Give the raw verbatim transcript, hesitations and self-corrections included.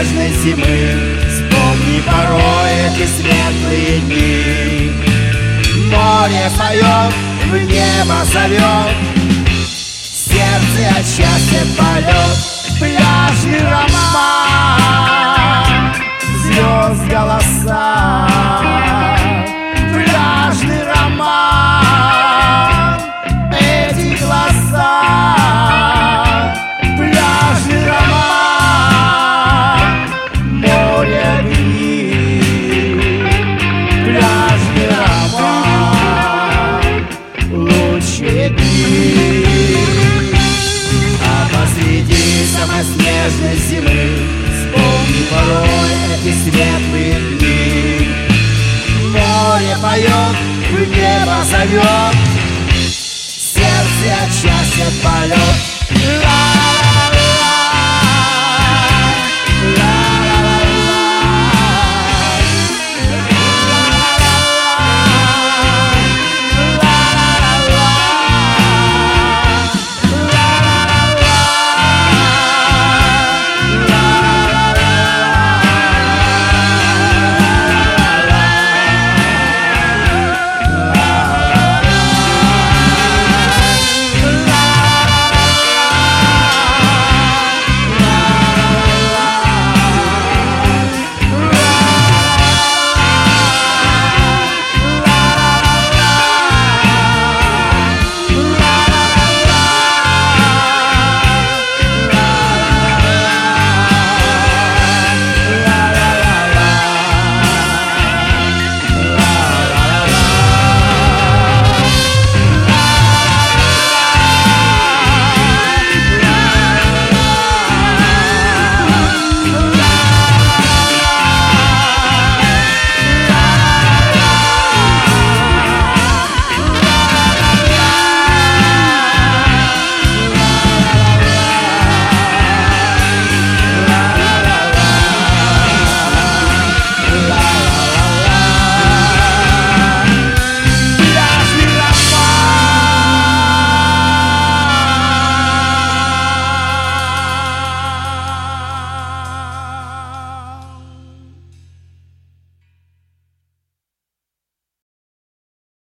снежной зимы. Вспомни порой эти светлые дни. Море поет, в небо зовет, сердце от счастья полет. Пляжный роман, звезд голоса. Пляжный роман, эти глаза. Пляжный роман, море огни. Пляжный роман, лучшие дни. А посреди самой снежной зимы вспомни порой эти светлые дни. Море поет, в небо зовет, сердце от счастья полет.